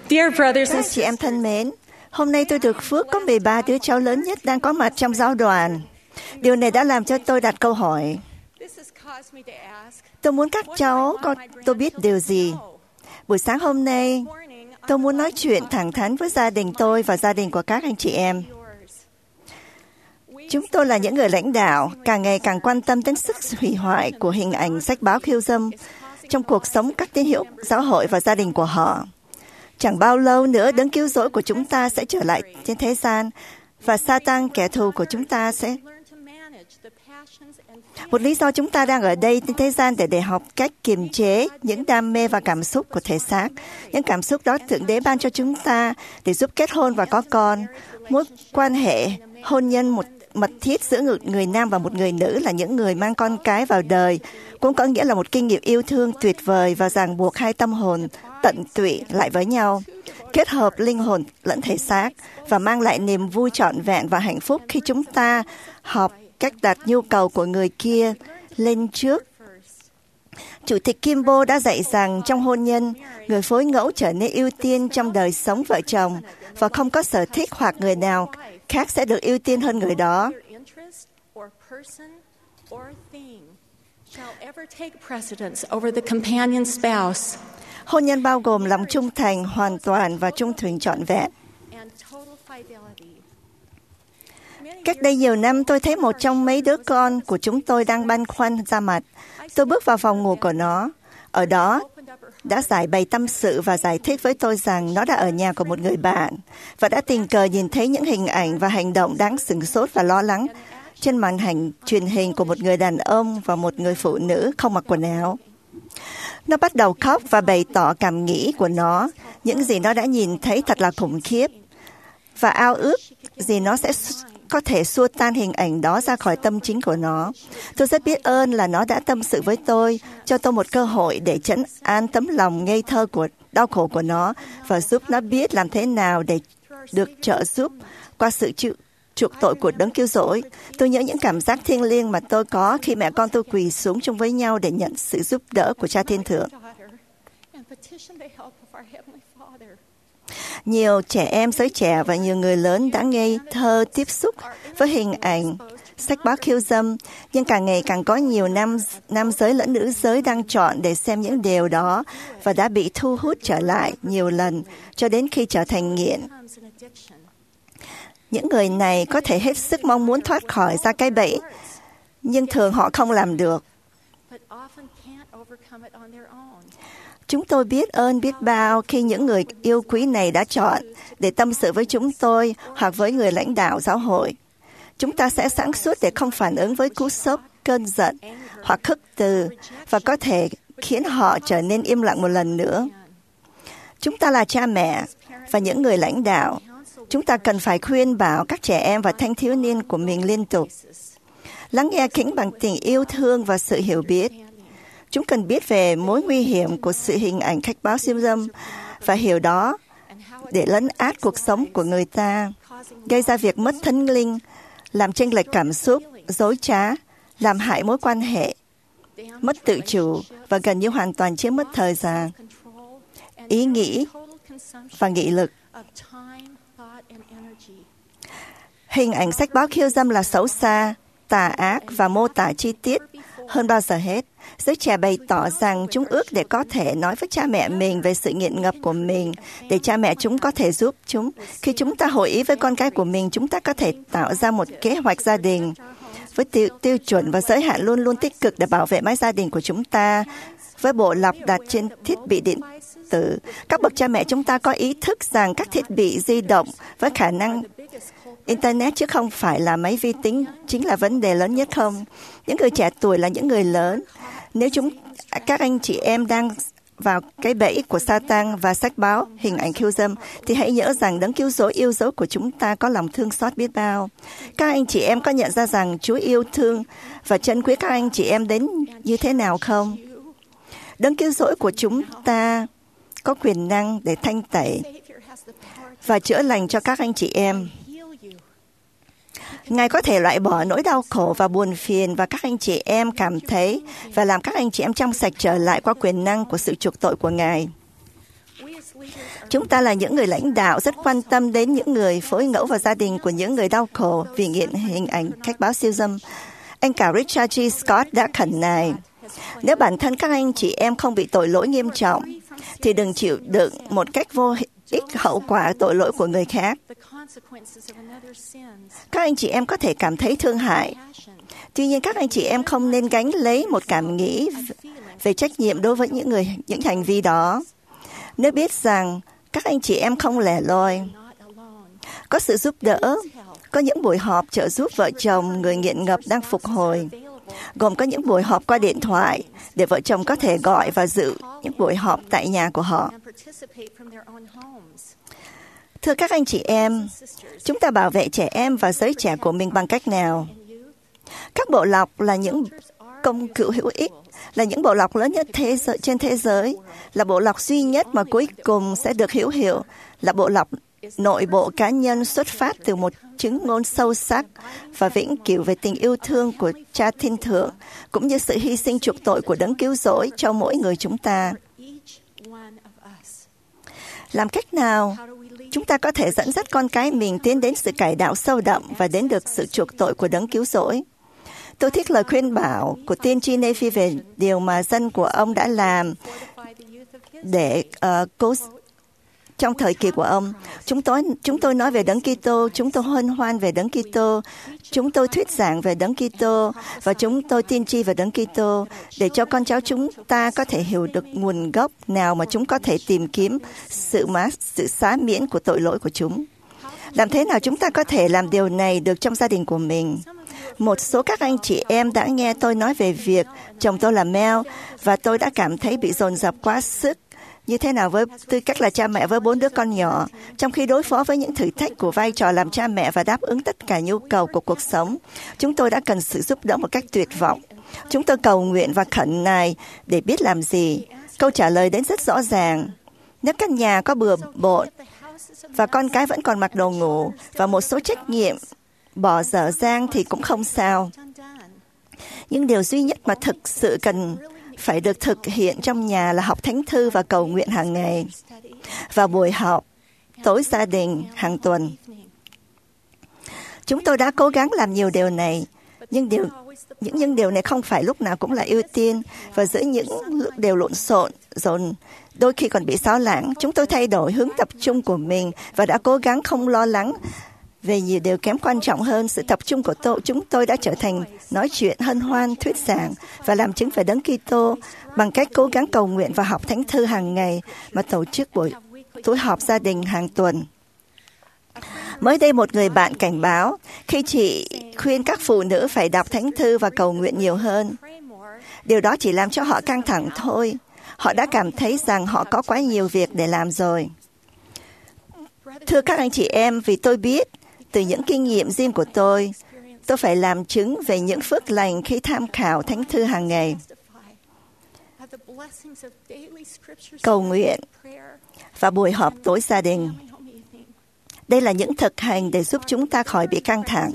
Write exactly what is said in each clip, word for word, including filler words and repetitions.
Dear brothers Các and chị em thân mến, hôm nay tôi được phước có mười ba đứa cháu lớn nhất đang có mặt trong giáo đoàn. Điều này đã làm cho tôi đặt câu hỏi. Tôi muốn các cháu có tôi biết điều gì. Buổi sáng hôm nay, tôi muốn nói chuyện thẳng thắn với gia đình tôi và gia đình của các anh chị em. Chúng tôi là những người lãnh đạo, càng ngày càng quan tâm đến sức hủy hoại của hình ảnh sách báo khiêu dâm trong cuộc sống các tín hữu giáo hội và gia đình của họ. Chẳng bao lâu nữa, đấng cứu rỗi của chúng ta sẽ trở lại trên thế gian và Sa-tan, kẻ thù của chúng ta, sẽ... Một lý do chúng ta đang ở đây trên thế gian để để học cách kiềm chế những đam mê và cảm xúc của thể xác. Những cảm xúc đó Thượng Đế ban cho chúng ta để giúp kết hôn và có con. Mối quan hệ hôn nhân một mật thiết giữa người, người nam và một người nữ là những người mang con cái vào đời, cũng có nghĩa là một kinh nghiệm yêu thương tuyệt vời và ràng buộc hai tâm hồn tận tụy lại với nhau, kết hợp linh hồn lẫn thể xác và mang lại niềm vui trọn vẹn và hạnh phúc khi chúng ta học cách đặt nhu cầu của người kia lên trước. Chủ tịch Kimbo đã dạy rằng trong hôn nhân, người phối ngẫu trở nên ưu tiên trong đời sống vợ chồng và không có sở thích hoặc người nào khác sẽ được ưu tiên hơn người đó. Hôn nhân bao gồm lòng trung thành hoàn toàn và trung thủy trọn vẹn. Cách đây nhiều năm, tôi thấy một trong mấy đứa con của chúng tôi đang băn khoăn ra mặt. Tôi bước vào phòng ngủ của nó. Ở đó, đã giải bày tâm sự và giải thích với tôi rằng nó đã ở nhà của một người bạn và đã tình cờ nhìn thấy những hình ảnh và hành động đáng sửng sốt và lo lắng trên màn hình truyền hình của một người đàn ông và một người phụ nữ không mặc quần áo. Nó bắt đầu khóc và bày tỏ cảm nghĩ của nó. Những gì nó đã nhìn thấy thật là khủng khiếp và ao ước gì nó sẽ có thể xua tan hình ảnh đó ra khỏi tâm trí của nó. Tôi rất biết ơn là nó đã tâm sự với tôi, cho tôi một cơ hội để trấn an tấm lòng ngây thơ của đau khổ của nó và giúp nó biết làm thế nào để được trợ giúp qua sự chịu chuộc tội của đấng cứu rỗi. Tôi nhớ những cảm giác thiêng liêng mà tôi có khi mẹ con tôi quỳ xuống chung với nhau để nhận sự giúp đỡ của Cha Thiên Thượng. Nhiều trẻ em, giới trẻ và nhiều người lớn đã ngây thơ tiếp xúc với hình ảnh sách báo khiêu dâm, nhưng càng ngày càng có nhiều nam, nam giới lẫn nữ giới đang chọn để xem những điều đó và đã bị thu hút trở lại nhiều lần cho đến khi trở thành nghiện. Những người này có thể hết sức mong muốn thoát khỏi ra cái bẫy, nhưng thường họ không làm được. Chúng tôi biết ơn biết bao khi những người yêu quý này đã chọn để tâm sự với chúng tôi hoặc với người lãnh đạo giáo hội. Chúng ta sẽ sáng suốt để không phản ứng với cú sốc, cơn giận hoặc khước từ và có thể khiến họ trở nên im lặng một lần nữa. Chúng ta là cha mẹ và những người lãnh đạo. Chúng ta cần phải khuyên bảo các trẻ em và thanh thiếu niên của mình liên tục. Lắng nghe kính bằng tình yêu thương và sự hiểu biết. Chúng cần biết về mối nguy hiểm của sự hình ảnh khách báo khiêu dâm và hiểu đó để lấn át cuộc sống của người ta, gây ra việc mất thân linh, làm chênh lệch cảm xúc, dối trá, làm hại mối quan hệ, mất tự chủ và gần như hoàn toàn chiếm mất thời gian, ý nghĩ và nghị lực. Hình ảnh sách báo khiêu dâm là xấu xa, tà ác và mô tả chi tiết hơn bao giờ hết. Giới trẻ bày tỏ rằng chúng ước để có thể nói với cha mẹ mình về sự nghiện ngập của mình, để cha mẹ chúng có thể giúp chúng. Khi chúng ta hội ý với con cái của mình, chúng ta có thể tạo ra một kế hoạch gia đình với tiêu, tiêu chuẩn và giới hạn luôn luôn tích cực để bảo vệ mái gia đình của chúng ta. Với bộ lọc đặt trên thiết bị điện tử, các bậc cha mẹ chúng ta có ý thức rằng các thiết bị di động với khả năng Internet chứ không phải là máy vi tính chính là vấn đề lớn nhất không? Những người trẻ tuổi là những người lớn. Nếu chúng các anh chị em đang vào cái bẫy của Sa-tan và sách báo hình ảnh khiêu dâm, thì hãy nhớ rằng đấng cứu rỗi yêu dấu của chúng ta có lòng thương xót biết bao. Các anh chị em có nhận ra rằng Chúa yêu thương và trân quý các anh chị em đến như thế nào không? Đấng cứu rỗi của chúng ta có quyền năng để thanh tẩy và chữa lành cho các anh chị em. Ngài có thể loại bỏ nỗi đau khổ và buồn phiền và các anh chị em cảm thấy và làm các anh chị em trong sạch trở lại qua quyền năng của sự chuộc tội của Ngài. Chúng ta là những người lãnh đạo rất quan tâm đến những người phối ngẫu và gia đình của những người đau khổ vì nghiện hình ảnh khách báo siêu dâm. Anh cả Richard G. Scott đã khẩn nài, nếu bản thân các anh chị em không bị tội lỗi nghiêm trọng, thì đừng chịu đựng một cách vô ích hậu quả tội lỗi của người khác. Các anh chị em có thể cảm thấy thương hại. Tuy nhiên, các anh chị em không nên gánh lấy một cảm nghĩ về trách nhiệm đối với những người những hành vi đó. Nếu biết rằng các anh chị em không lẻ loi, có sự giúp đỡ, có những buổi họp trợ giúp vợ chồng người nghiện ngập đang phục hồi, gồm có những buổi họp qua điện thoại để vợ chồng có thể gọi và dự những buổi họp tại nhà của họ. Thưa các anh chị em, chúng ta bảo vệ trẻ em và giới trẻ của mình bằng cách nào? Các bộ lọc là những công cụ hữu ích, là những bộ lọc lớn nhất thế giới, trên thế giới, là bộ lọc duy nhất mà cuối cùng sẽ được hữu hiệu, là bộ lọc nội bộ cá nhân xuất phát từ một chứng ngôn sâu sắc và vĩnh cửu về tình yêu thương của Cha Thiên Thượng, cũng như sự hy sinh chuộc tội của Đấng Cứu Rỗi cho mỗi người chúng ta. Làm cách nào chúng ta có thể dẫn dắt con cái mình tiến đến sự cải đạo sâu đậm và đến được sự chuộc tội của Đấng Cứu Rỗi? Tôi thích lời khuyên bảo của tiên tri Nephi về điều mà dân của ông đã làm để uh, cố trong thời kỳ của ông. Chúng tôi chúng tôi nói về Đấng Kitô, chúng tôi hân hoan về Đấng Kitô, chúng tôi thuyết giảng về Đấng Kitô và chúng tôi tiên tri về Đấng Kitô để cho con cháu chúng ta có thể hiểu được nguồn gốc nào mà chúng có thể tìm kiếm sự má, sự xá miễn của tội lỗi của chúng. Làm thế nào chúng ta có thể làm điều này được trong gia đình của mình? Một số các anh chị em đã nghe tôi nói về việc chồng tôi là Mel và tôi đã cảm thấy bị dồn dập quá sức. Như thế nào với tư cách là cha mẹ với bốn đứa con nhỏ, trong khi đối phó với những thử thách của vai trò làm cha mẹ và đáp ứng tất cả nhu cầu của cuộc sống, chúng tôi đã cần sự giúp đỡ một cách tuyệt vọng. Chúng tôi cầu nguyện và khẩn nài để biết làm gì. Câu trả lời đến rất rõ ràng. Nếu căn nhà có bừa bộn và con cái vẫn còn mặc đồ ngủ và một số trách nhiệm bỏ dở dang thì cũng không sao. Nhưng điều duy nhất mà thực sự cần phải được thực hiện trong nhà là học thánh thư và cầu nguyện hàng ngày, và buổi học tối gia đình hàng tuần. Chúng tôi đã cố gắng làm nhiều điều này, nhưng điều những những điều này không phải lúc nào cũng là ưu tiên, và giữa những điều lộn xộn, dồn đôi khi còn bị xáo lãng, chúng tôi thay đổi hướng tập trung của mình và đã cố gắng không lo lắng về nhiều điều kém quan trọng hơn. Sự tập trung của tôi, chúng tôi đã trở thành nói chuyện, hân hoan, thuyết giảng và làm chứng về Đấng Kitô bằng cách cố gắng cầu nguyện và học thánh thư hàng ngày mà tổ chức buổi tối họp gia đình hàng tuần. Mới đây một người bạn cảnh báo khi chị khuyên các phụ nữ phải đọc thánh thư và cầu nguyện nhiều hơn. Điều đó chỉ làm cho họ căng thẳng thôi. Họ đã cảm thấy rằng họ có quá nhiều việc để làm rồi. Thưa các anh chị em, vì tôi biết từ những kinh nghiệm riêng của tôi, tôi phải làm chứng về những phước lành khi tham khảo thánh thư hàng ngày. Cầu nguyện và buổi họp tối gia đình. Đây là những thực hành để giúp chúng ta khỏi bị căng thẳng,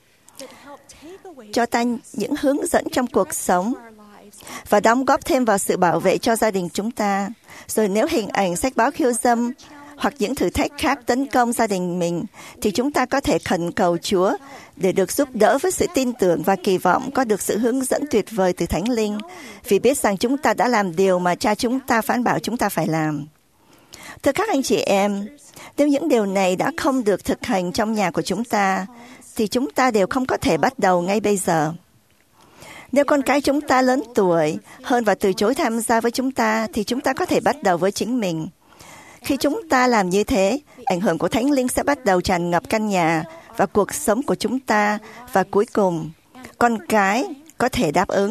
cho ta những hướng dẫn trong cuộc sống và đóng góp thêm vào sự bảo vệ cho gia đình chúng ta. Rồi nếu hình ảnh sách báo khiêu dâm hoặc những thử thách khác tấn công gia đình mình, thì chúng ta có thể khẩn cầu Chúa để được giúp đỡ với sự tin tưởng và kỳ vọng có được sự hướng dẫn tuyệt vời từ Thánh Linh, vì biết rằng chúng ta đã làm điều mà Cha chúng ta phán bảo chúng ta phải làm. Thưa các anh chị em, nếu những điều này đã không được thực hành trong nhà của chúng ta, thì chúng ta đều không có thể bắt đầu ngay bây giờ. Nếu con cái chúng ta lớn tuổi hơn và từ chối tham gia với chúng ta, thì chúng ta có thể bắt đầu với chính mình. Khi chúng ta làm như thế, ảnh hưởng của Thánh Linh sẽ bắt đầu tràn ngập căn nhà và cuộc sống của chúng ta, và cuối cùng, con cái có thể đáp ứng.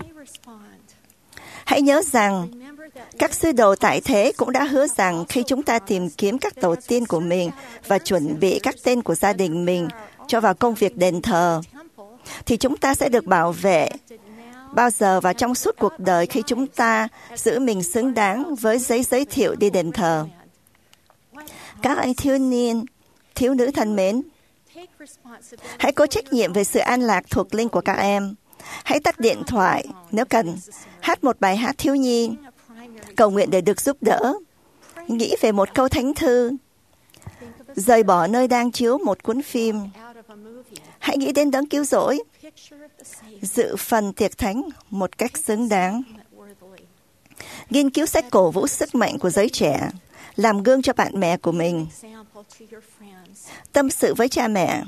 Hãy nhớ rằng, các sứ đồ tại thế cũng đã hứa rằng khi chúng ta tìm kiếm các tổ tiên của mình và chuẩn bị các tên của gia đình mình cho vào công việc đền thờ, thì chúng ta sẽ được bảo vệ bao giờ và trong suốt cuộc đời khi chúng ta giữ mình xứng đáng với giấy giới thiệu đi đền thờ. Các anh thiếu niên, thiếu nữ thân mến, hãy có trách nhiệm về sự an lạc thuộc linh của các em. Hãy tắt điện thoại nếu cần, hát một bài hát thiếu nhi, cầu nguyện để được giúp đỡ, nghĩ về một câu thánh thư, rời bỏ nơi đang chiếu một cuốn phim. Hãy nghĩ đến đấng cứu rỗi, dự phần tiệc thánh một cách xứng đáng. Nghiên cứu sách cổ vũ sức mạnh của giới trẻ, làm gương cho bạn bè của mình. Tâm sự với cha mẹ,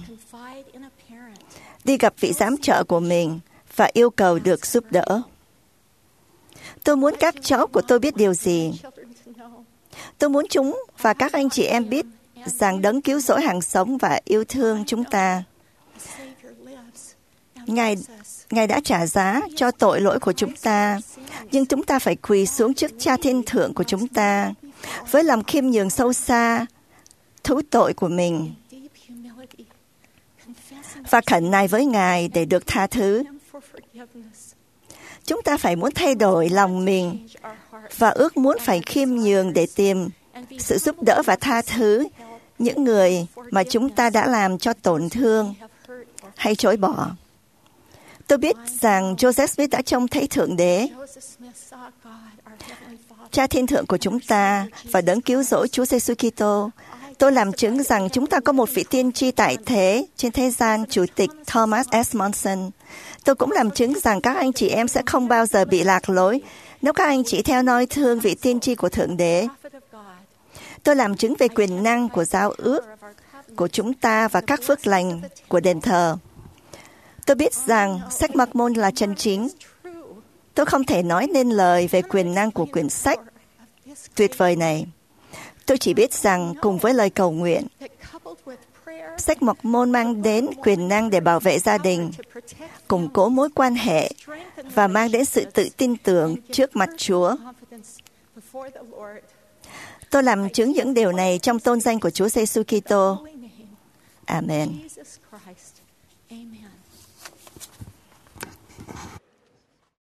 đi gặp vị giám trợ của mình và yêu cầu được giúp đỡ. Tôi muốn các cháu của tôi biết điều gì? Tôi muốn chúng và các anh chị em biết rằng đấng cứu rỗi hàng sống và yêu thương chúng ta. Ngài, Ngài đã trả giá cho tội lỗi của chúng ta, nhưng chúng ta phải quỳ xuống trước Cha Thiên Thượng của chúng ta với lòng khiêm nhường sâu xa, thú tội của mình và khẩn nài với Ngài để được tha thứ. Chúng ta phải muốn thay đổi lòng mình và ước muốn phải khiêm nhường để tìm sự giúp đỡ và tha thứ những người mà chúng ta đã làm cho tổn thương hay chối bỏ. Tôi biết rằng Joseph Smith đã trông thấy Thượng Đế, Cha Thiên Thượng của chúng ta và đấng cứu rỗi Chúa Giêsu Kitô. Tôi làm chứng rằng chúng ta có một vị tiên tri tại thế trên thế gian, Chủ tịch Thomas S. Monson. Tôi cũng làm chứng rằng các anh chị em sẽ không bao giờ bị lạc lối nếu các anh chị theo noi thương vị tiên tri của Thượng Đế. Tôi làm chứng về quyền năng của giao ước của chúng ta và các phước lành của đền thờ. Tôi biết rằng sách Mác-môn là chân chính. Tôi không thể nói nên lời về quyền năng của quyển sách tuyệt vời này. Tôi chỉ biết rằng cùng với lời cầu nguyện, sách Mác-môn mang đến quyền năng để bảo vệ gia đình, củng cố mối quan hệ và mang đến sự tự tin tưởng trước mặt Chúa. Tôi làm chứng những điều này trong tôn danh của Chúa Giêsu Kitô. Amen.